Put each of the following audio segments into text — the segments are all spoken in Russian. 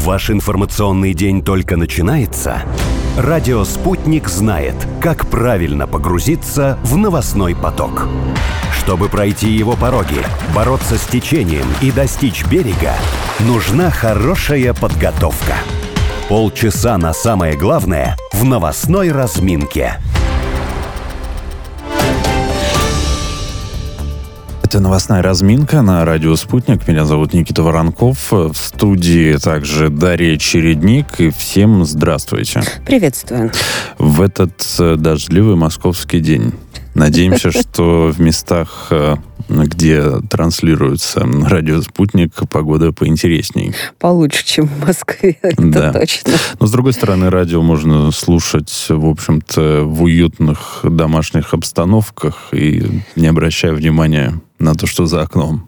Ваш информационный день только начинается? Радио «Спутник» знает, как правильно погрузиться в новостной поток. Чтобы пройти его пороги, бороться с течением и достичь берега, нужна хорошая подготовка. Полчаса на самое главное в новостной разминке. Это новостная разминка на радио «Спутник». Меня зовут Никита Воронков. В студии также Дарья Чередник. И всем здравствуйте. Приветствую. В этот дождливый московский день. Надеемся, что в местах, где транслируется радио «Спутник», погода поинтересней. Получше, чем в Москве, это точно. Но, с другой стороны, радио можно слушать, в общем-то, в уютных домашних обстановках и не обращая внимания на то, что за окном.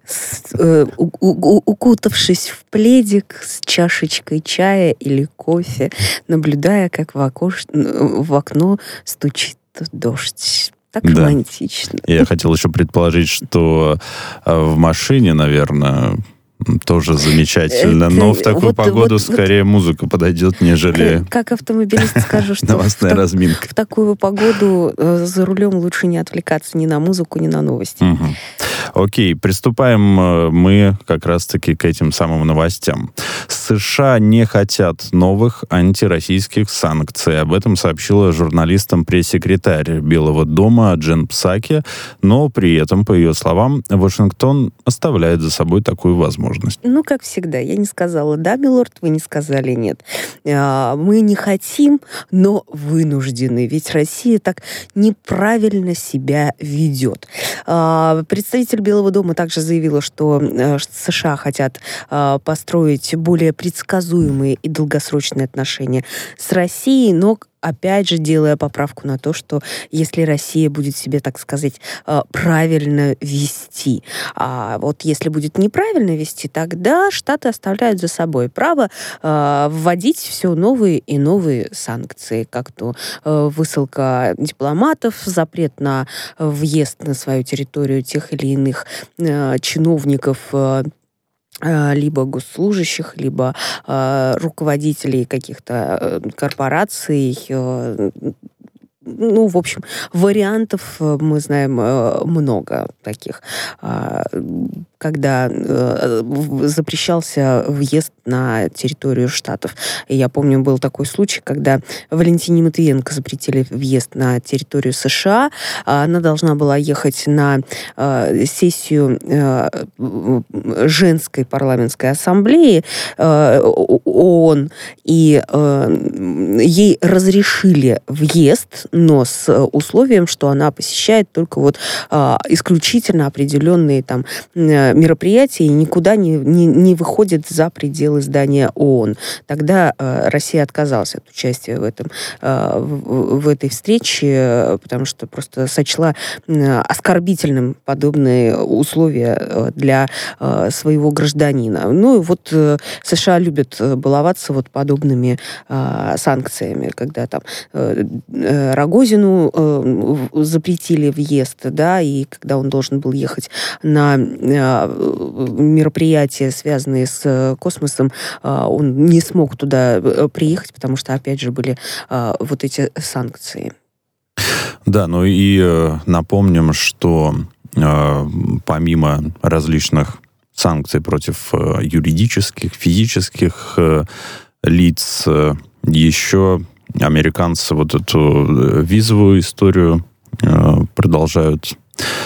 Укутавшись в пледик с чашечкой чая или кофе, наблюдая, как в окно стучит дождь. Так романтично. Я хотел еще предположить, что в машине, наверное, тоже замечательно, но в такую погоду скорее музыка подойдет, нежели как автомобилист скажу, что новостная разминка. В такую погоду за рулем лучше не отвлекаться ни на музыку, ни на новости. Окей, приступаем мы как раз-таки к этим самым новостям. США не хотят новых антироссийских санкций. Об этом сообщила журналистам пресс-секретарь Белого дома Джен Псаки, но при этом, по ее словам, Вашингтон оставляет за собой такую возможность. Ну, как всегда, я не сказала «да, милорд», вы не сказали «нет». Мы не хотим, но вынуждены, ведь Россия так неправильно себя ведет. Представитель Белого дома также заявила, что США хотят построить более предсказуемые и долгосрочные отношения с Россией, но опять же, делая поправку на то, что если Россия будет себя, так сказать, правильно вести, а вот если будет неправильно вести, тогда Штаты оставляют за собой право вводить все новые и новые санкции, как то высылка дипломатов, запрет на въезд на свою территорию тех или иных чиновников, либо госслужащих, либо руководителей каких-то корпораций. Ну, в общем, вариантов мы знаем много таких, когда запрещался въезд на территорию Штатов. И я помню, был такой случай, когда Валентине Матвиенко запретили въезд на территорию США. Она должна была ехать на сессию женской парламентской ассамблеи ООН, и ей разрешили въезд, но с условием, что она посещает только вот исключительно определенные там мероприятия и никуда не выходит за пределы здания ООН. Тогда Россия отказалась от участия в этой встрече, потому что просто сочла оскорбительным подобные условия для своего гражданина. Ну и вот США любят баловаться вот подобными санкциями, когда там Рогозину запретили въезд, да, и когда он должен был ехать на мероприятия, связанные с космосом, он не смог туда приехать, потому что, опять же, были вот эти санкции. Да, ну и напомним, что помимо различных санкций против юридических, физических лиц, еще американцы вот эту визовую историю продолжают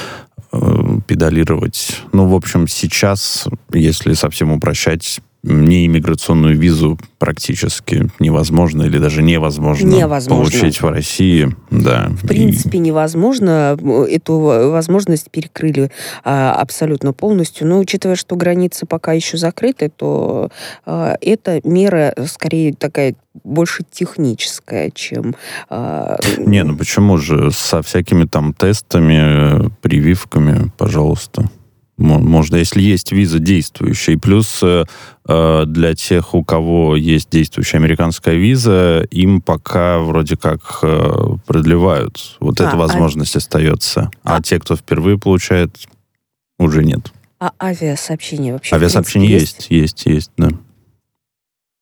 педалировать. Ну, в общем, сейчас, если совсем упрощать, неиммиграционную визу практически невозможно или даже невозможно получить в России. Да. В принципе, невозможно. Эту возможность перекрыли абсолютно полностью. Но учитывая, что границы пока еще закрыты, то эта мера скорее такая больше техническая, чем... Не, ну почему же? Со всякими там тестами, прививками, пожалуйста. Можно, если есть виза действующая. И плюс для тех, у кого есть действующая американская виза, им пока вроде как продлевают. Вот эта возможность остается. А те, кто впервые получает, уже нет. А авиасообщение вообще? Авиасообщение есть, да.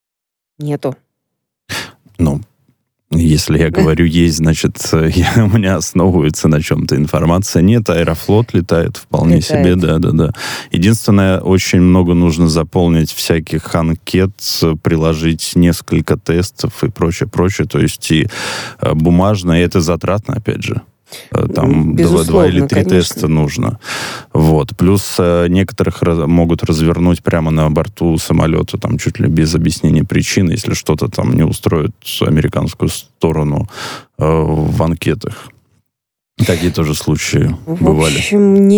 Нету. Ну, если я говорю «есть», значит, у меня основывается на чем-то информация. Нет, Аэрофлот летает вполне себе, да. Единственное, очень много нужно заполнить всяких анкет, приложить несколько тестов и прочее. То есть и бумажно, и это затратно, опять же. Там 2 или 3 теста нужно. Вот. Плюс некоторых могут развернуть прямо на борту самолета, там чуть ли без объяснения причин, если что-то там не устроит американскую сторону в анкетах. Такие тоже случаи бывали. В общем,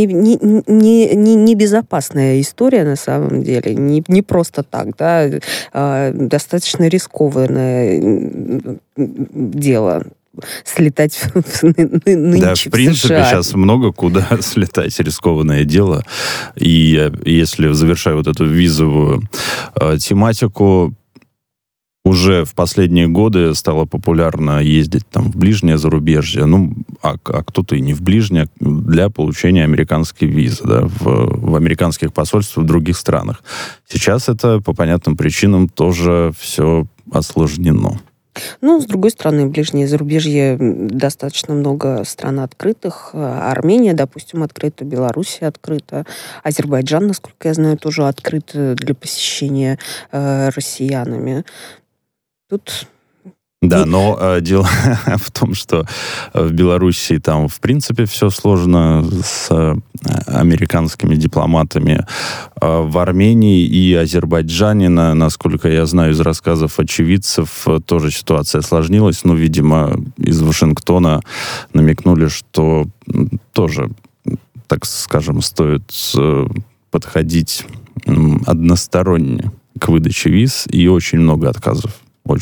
не безопасная история на самом деле. Не просто так, да. Достаточно рискованное дело. Слетать нынче да, в принципе, США. сейчас много куда слетать, рискованное дело. И если завершая вот эту визовую тематику, уже в последние годы стало популярно ездить там в ближнее зарубежье, а кто-то и не в ближнее, для получения американской визы, да, в американских посольствах в других странах. Сейчас это по понятным причинам тоже все осложнено. С другой стороны, ближнее зарубежье достаточно много стран открытых. Армения, допустим, открыта, Белоруссия открыта, Азербайджан, насколько я знаю, тоже открыт для посещения россиянами. Тут... Да, но дело в том, что в Белоруссии там, в принципе, все сложно с американскими дипломатами. В Армении и Азербайджане, насколько я знаю из рассказов очевидцев, тоже ситуация осложнилась. Видимо, из Вашингтона намекнули, что тоже, так скажем, стоит подходить односторонне к выдаче виз, и очень много отказов,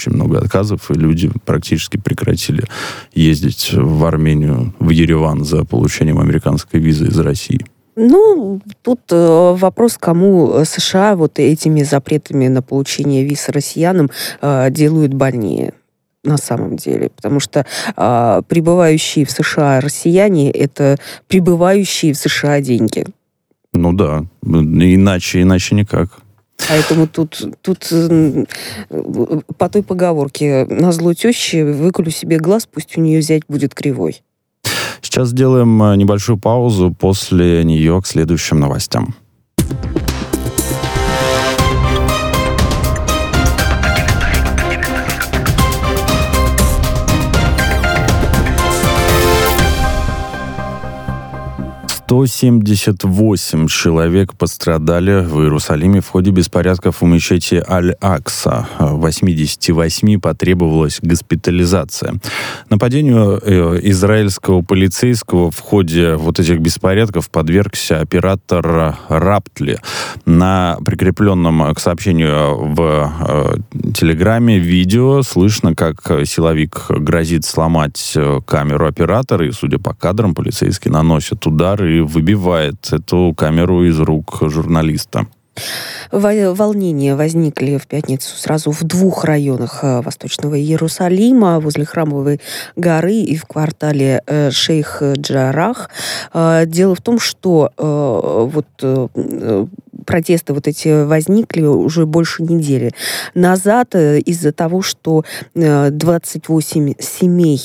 и люди практически прекратили ездить в Армению, в Ереван за получением американской визы из России. Тут вопрос, кому США вот этими запретами на получение виз россиянам делают больнее. На самом деле, потому что прибывающие в США россияне — это прибывающие в США деньги. Да, иначе никак. Поэтому тут по той поговорке назло теще выколю себе глаз, пусть у нее зять будет кривой. Сейчас сделаем небольшую паузу, после нее к следующим новостям. 178 человек пострадали в Иерусалиме в ходе беспорядков у мечети Аль-Акса. 88 потребовалась госпитализация. Нападению израильского полицейского в ходе вот этих беспорядков подвергся оператор Раптли. На прикрепленном к сообщению в Телеграме видео слышно, как силовик грозит сломать камеру оператора, и, судя по кадрам, полицейский наносит удар и выбивает эту камеру из рук журналиста. Волнения возникли в пятницу сразу в 2 районах Восточного Иерусалима, возле Храмовой горы и в квартале Шейх-Джарах. Дело в том, что протесты вот эти возникли уже больше недели назад из-за того, что 28 семей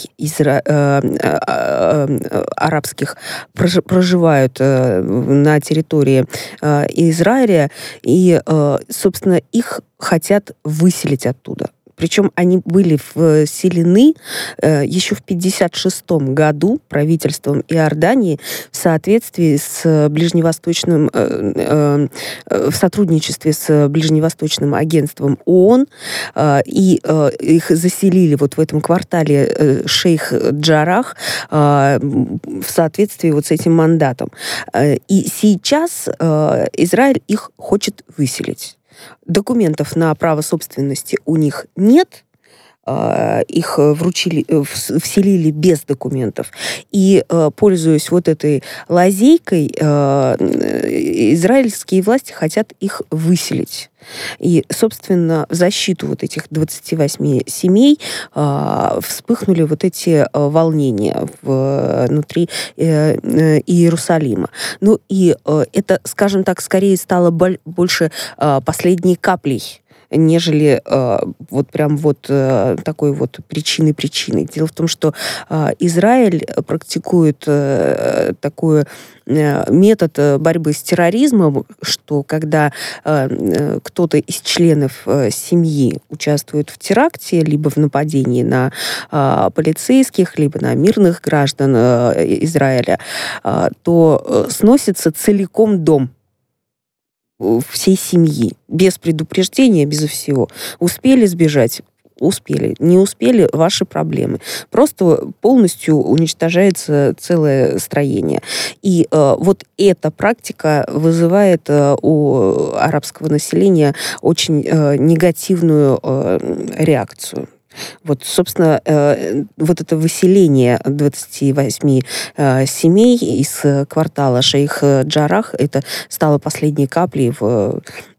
арабских проживают на территории Израиля, и, собственно, их хотят выселить оттуда. Причем они были вселены еще в 1956 году правительством Иордании в соответствии с ближневосточным, в сотрудничестве с Ближневосточным агентством ООН, и их заселили вот в этом квартале Шейх-Джарах в соответствии вот с этим мандатом. И сейчас Израиль их хочет выселить. Документов на право собственности у них нет, их вселили без документов. И, пользуясь вот этой лазейкой, израильские власти хотят их выселить. И, собственно, в защиту вот этих 28 семей вспыхнули вот эти волнения внутри Иерусалима. И это, скажем так, скорее стало больше последней каплей нежели вот прям вот такой вот причиной. Дело в том, что Израиль практикует такой метод борьбы с терроризмом, что когда кто-то из членов семьи участвует в теракте, либо в нападении на полицейских, либо на мирных граждан Израиля, то сносится целиком дом всей семьи, без предупреждения, без всего. Успели сбежать? Успели. Не успели — ваши проблемы. Просто полностью уничтожается целое строение. И вот эта практика вызывает у арабского населения очень негативную реакцию. Вот, собственно, вот это выселение 28 семей из квартала Шейх-Джарах, это стало последней каплей в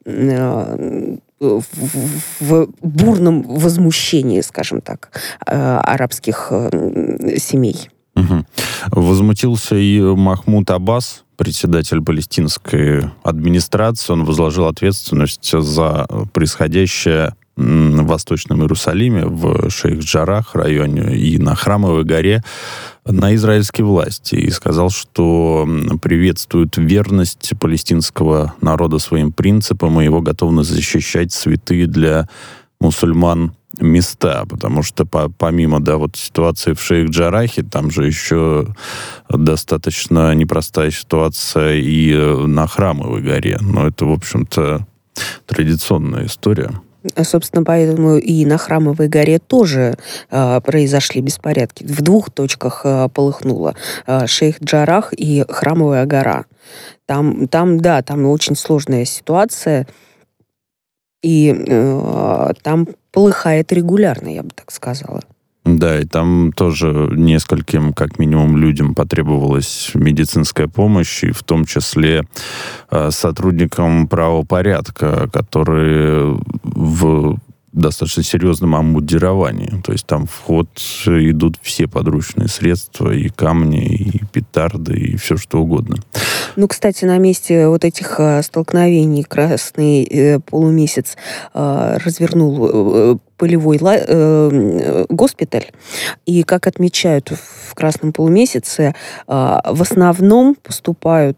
бурном возмущении, скажем так, арабских семей. Угу. Возмутился и Махмуд Аббас, председатель палестинской администрации. Он возложил ответственность за происходящее в Восточном Иерусалиме, в Шейх-Джарах районе и на Храмовой горе на израильские власти. И сказал, что приветствует верность палестинского народа своим принципам и его готовность защищать святые для мусульман места, потому что помимо, вот ситуации в Шейх-Джарахе, там же еще достаточно непростая ситуация и на Храмовой горе. Но это, в общем-то, традиционная история. Собственно, поэтому и на Храмовой горе тоже произошли беспорядки. В 2 точках полыхнуло. Шейх-Джарах и Храмовая гора. Там очень сложная ситуация. И там полыхает регулярно, я бы так сказала. Да, и там тоже нескольким, как минимум, людям потребовалась медицинская помощь, и в том числе сотрудникам правопорядка, которые в достаточно серьезном обмундировании. То есть там в ход идут все подручные средства, и камни, и петарды, и все что угодно. Ну, кстати, на месте вот этих столкновений Красный полумесяц развернул полевой госпиталь. И, как отмечают в Красном полумесяце, в основном поступают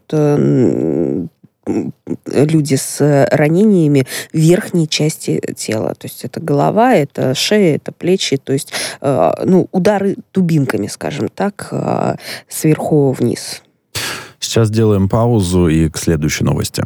люди с ранениями в верхней части тела. То есть это голова, это шея, это плечи. То есть удары дубинками, скажем так, сверху вниз. Сейчас делаем паузу и к следующей новости.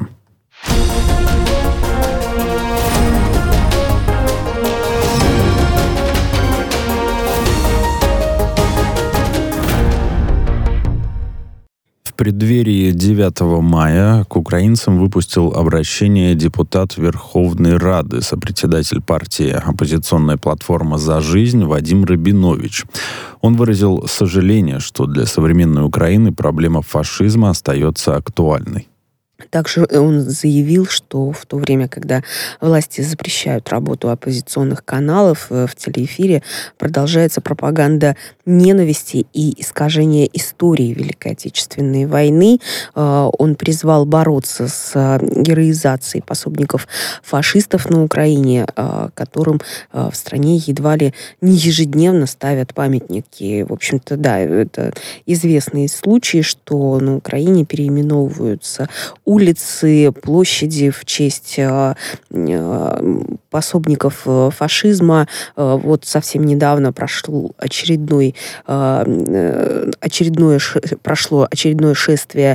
В преддверии 9 мая к украинцам выпустил обращение депутат Верховной Рады, сопредседатель партии «Оппозиционная платформа за жизнь» Вадим Рабинович. Он выразил сожаление, что для современной Украины проблема фашизма остается актуальной. Также он заявил, что в то время, когда власти запрещают работу оппозиционных каналов в телеэфире, продолжается пропаганда ненависти и искажения истории Великой Отечественной войны. Он призвал бороться с героизацией пособников фашистов на Украине, которым в стране едва ли не ежедневно ставят памятники. В общем-то, да, это известные случаи, что на Украине переименовываются улицы, площади в честь пособников фашизма. Вот совсем недавно прошло очередное шествие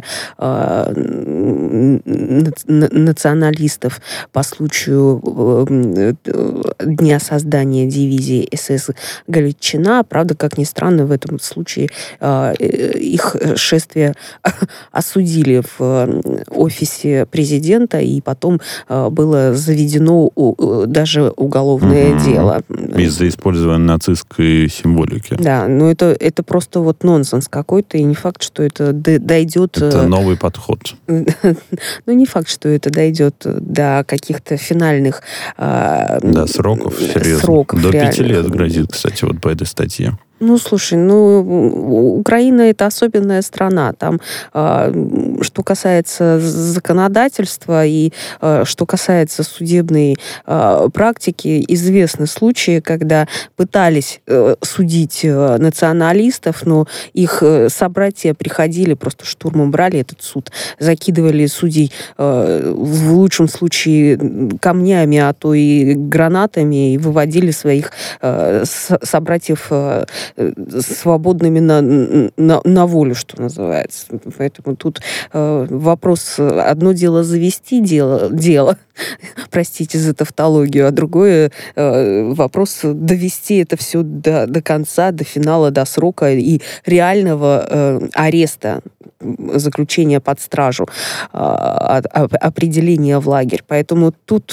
националистов по случаю дня создания дивизии СС Галичина. Правда, как ни странно, в этом случае их шествие осудили в офисе президента, и потом было заведено даже уголовное дело. Из-за использования нацистской символики. Да, но это просто вот нонсенс какой-то, и не факт, что это дойдет... Это новый подход. Ну, не факт, что это дойдет до каких-то финальных... Да, сроков, серьезно. До 5 лет грозит, кстати, вот по этой статье. Ну, слушай, Украина — это особенная страна. Там, что касается законодательства и что касается судебной практики, известны случаи, когда пытались судить националистов, но их собратья приходили, просто штурмом брали этот суд, закидывали судей в лучшем случае камнями, а то и гранатами, и выводили своих собратьев свободными на волю, что называется. Поэтому тут вопрос, одно дело завести дело, простите за тавтологию, а другое вопрос довести это все до конца, до финала, до срока и реального ареста, заключения под стражу, определения в лагерь. Поэтому тут,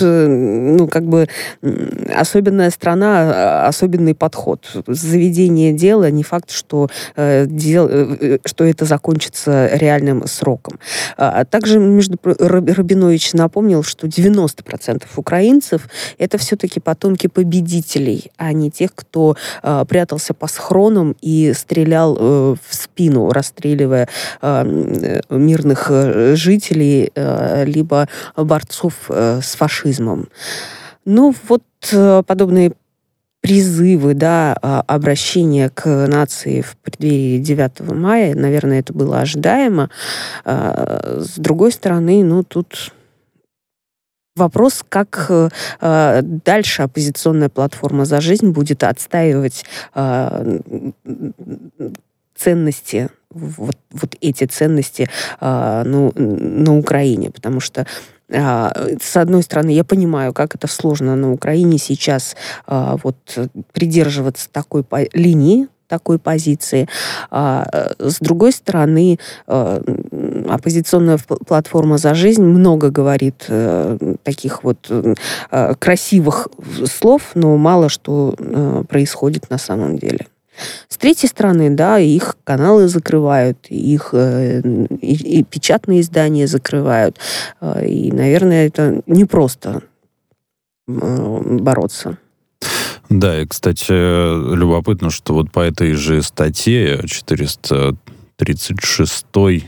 особенная страна, особенный подход. Заведение дела не факт, что это закончится реальным сроком. Также Рабинович напомнил, что 90% украинцев — это все-таки потомки победителей, а не тех, кто прятался по схронам и стрелял в спину, расстреливая мирных жителей либо борцов с фашизмом. Подобные призывы, обращения к нации в преддверии 9 мая, наверное, это было ожидаемо. С другой стороны, тут вопрос, как дальше оппозиционная платформа «За жизнь» будет отстаивать ценности, вот эти ценности на Украине, потому что с одной стороны, я понимаю, как это сложно на Украине сейчас придерживаться такой линии, такой позиции. С другой стороны, оппозиционная платформа «За жизнь» много говорит таких красивых слов, но мало что происходит на самом деле. С третьей стороны, их каналы закрывают, их и печатные издания закрывают. И, наверное, это непросто бороться. Да, и, кстати, любопытно, что вот по этой же статье 436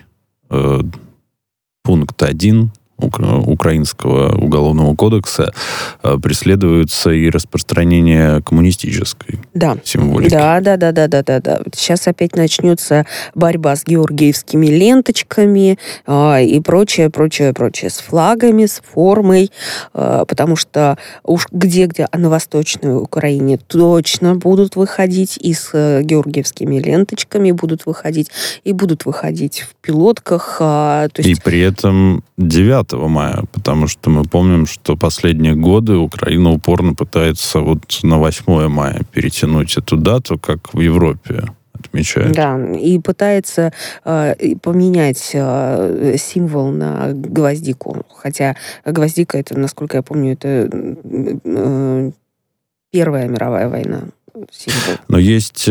пункт 1 Украинского уголовного кодекса преследуется и распространение коммунистической символики. Да. Сейчас опять начнется борьба с георгиевскими ленточками и прочее, с флагами, с формой, потому что уж где, а на Восточной Украине точно будут выходить и с георгиевскими ленточками будут выходить в пилотках. И при этом 9 мая, потому что мы помним, что последние годы Украина упорно пытается на 8 мая перетянуть эту дату, как в Европе отмечают. Да, и пытается поменять символ на гвоздику. Хотя гвоздика, это, насколько я помню, это Первая мировая война. Символ. Но есть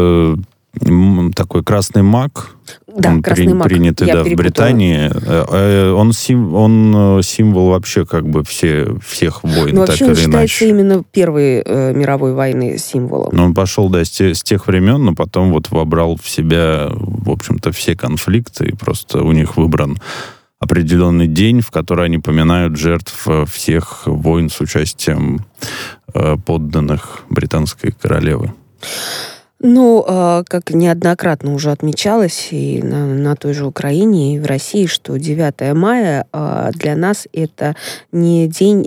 такой красный маг, он принятый в Британии. Он символ вообще всех войн, так или иначе. Он считается именно Первой мировой войны символом. Но он пошел, с тех времен, но потом вобрал в себя, в общем-то, все конфликты, и просто у них выбран определенный день, в который они поминают жертв всех войн с участием подданных британской королевы. Как неоднократно уже отмечалось и на той же Украине, и в России, что 9 мая для нас это не день...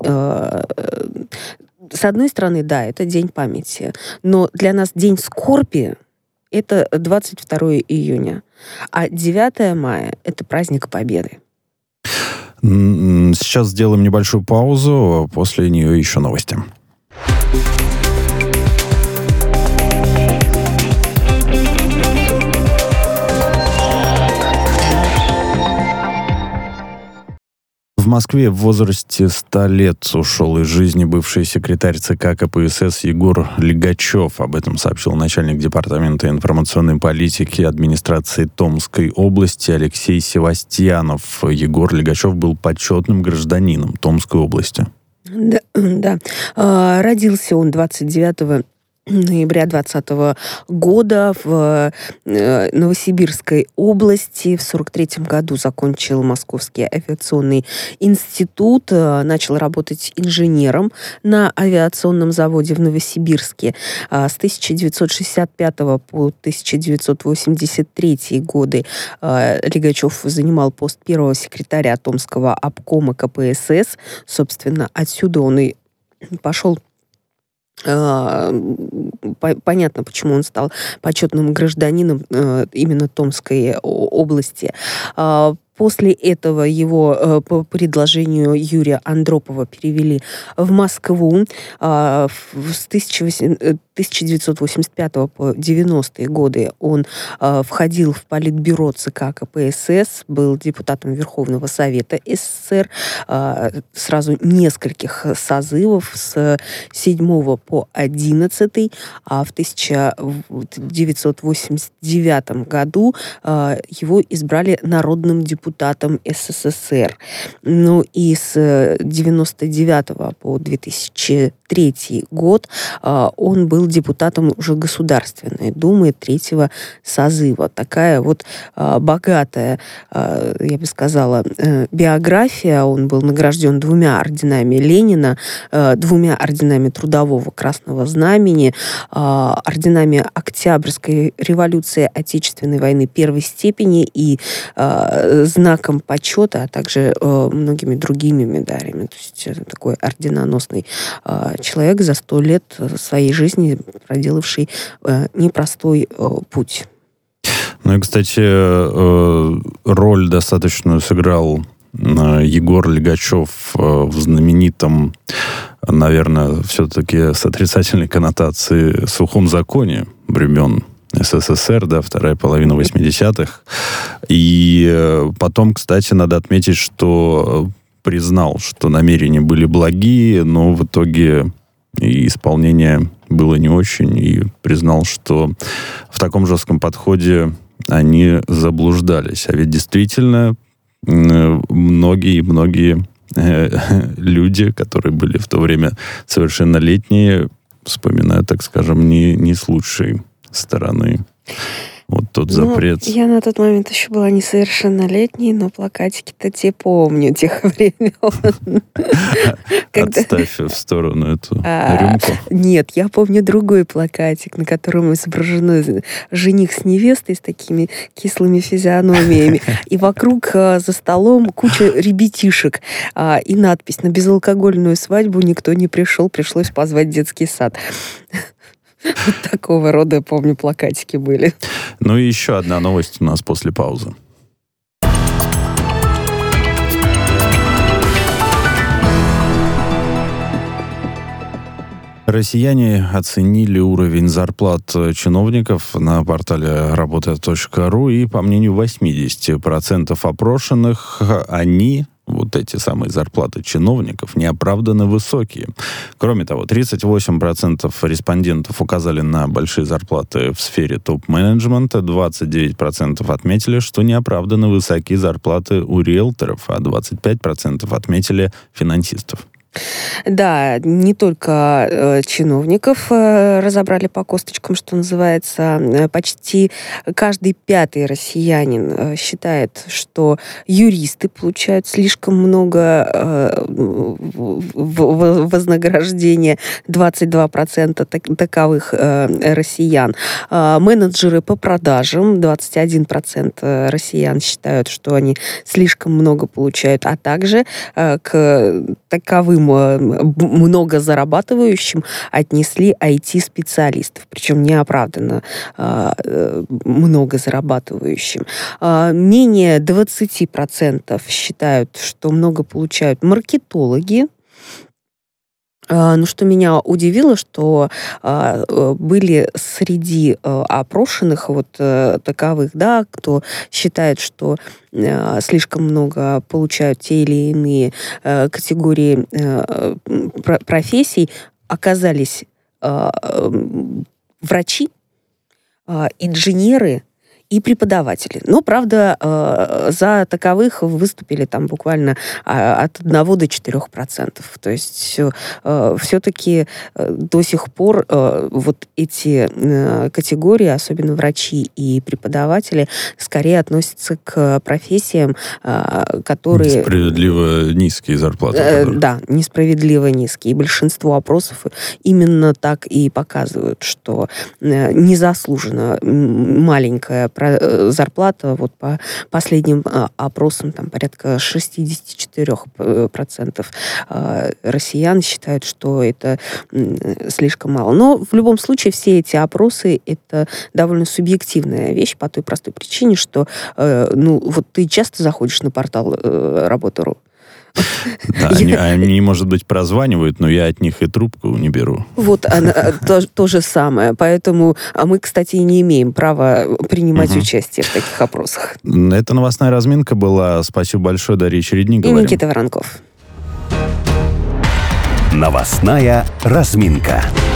С одной стороны, да, это день памяти, но для нас день скорби — это 22 июня, а 9 мая — это праздник Победы. Сейчас сделаем небольшую паузу, после нее еще новости. В Москве в возрасте 100 лет ушел из жизни бывший секретарь ЦК КПСС Егор Лигачев. Об этом сообщил начальник департамента информационной политики администрации Томской области Алексей Севастьянов. Егор Лигачев был почетным гражданином Томской области. Да. Родился он 29 ноября 2020 года в Новосибирской области. В 1943 году закончил Московский авиационный институт, начал работать инженером на авиационном заводе в Новосибирске. С 1965 по 1983 годы Лигачев занимал пост первого секретаря Томского обкома КПСС. Собственно, отсюда он и пошел. Понятно, почему он стал почетным гражданином именно Томской области. После этого его по предложению Юрия Андропова перевели в Москву. С 1985 по 90-е годы он входил в политбюро ЦК КПСС, был депутатом Верховного Совета СССР сразу нескольких созывов с 7 по 11, а в 1989 году его избрали народным депутатом СССР. Ну и с 99 по 2003 год он был депутатом уже Государственной Думы 3-го созыва. Такая вот богатая, я бы сказала, биография. Он был награжден 2 орденами Ленина, 2 орденами Трудового Красного Знамени, орденами Октябрьской революции, Отечественной войны 1-й степени и знаком почета, а также многими другими медалями. То есть такой орденоносный человек за 100 лет своей жизни, проделавший непростой путь. Ну и, кстати, роль достаточную сыграл Егор Лигачев в знаменитом, наверное, все-таки с отрицательной коннотацией сухом законе времен СССР, да, вторая половина 80-х. И потом, кстати, надо отметить, что признал, что намерения были благие, но в итоге и исполнение было не очень, и признал, что в таком жестком подходе они заблуждались. А ведь действительно многие люди, которые были в то время совершеннолетние, вспоминают, так скажем, не с лучшей стороны. Вот тот запрет. Я на тот момент еще была несовершеннолетней, но плакатики-то те помню, тех времен. Отставь в сторону эту рюмку. Нет, я помню другой плакатик, на котором изображены жених с невестой с такими кислыми физиономиями. И вокруг за столом куча ребятишек. И надпись: на безалкогольную свадьбу никто не пришел, пришлось позвать детский сад. Вот такого рода, помню, плакатики были. Ну и еще одна новость у нас после паузы. Россияне оценили уровень зарплат чиновников на портале работа.ру, и, по мнению 80% опрошенных, вот эти самые зарплаты чиновников, неоправданно высокие. Кроме того, 38% респондентов указали на большие зарплаты в сфере топ-менеджмента, 29% отметили, что неоправданно высокие зарплаты у риэлторов, а 25% отметили финансистов. Да, не только чиновников разобрали по косточкам, что называется. Почти каждый 5-й россиянин считает, что юристы получают слишком много вознаграждения. 22% таковых россиян. Менеджеры по продажам, 21% россиян считают, что они слишком много получают, а также к таковым много зарабатывающим отнесли IT-специалистов, причем неоправданно много зарабатывающим. Менее 20% считают, что много получают маркетологи. Но что меня удивило, что были среди опрошенных вот таковых, да, кто считает, что слишком много получают те или иные категории профессий, оказались врачи, инженеры и преподаватели. Но, правда, за таковых выступили там буквально от 1 до 4%. То есть все-таки до сих пор вот эти категории, особенно врачи и преподаватели, скорее относятся к профессиям, которые... Несправедливо низкие зарплаты. Да, несправедливо низкие. И большинство опросов именно так и показывают, что незаслуженно маленькая зарплата, вот по последним опросам, там порядка 64% россиян считают, что это слишком мало. Но в любом случае все эти опросы — это довольно субъективная вещь по той простой причине, что вот ты часто заходишь на портал Работа.ру. Да, они, может быть, прозванивают, но я от них и трубку не беру. Вот то же самое. Поэтому мы, кстати, и не имеем права принимать участие в таких опросах. Это новостная разминка была. Спасибо большое, Дарья Чередник. И Никита Воронков. Новостная разминка.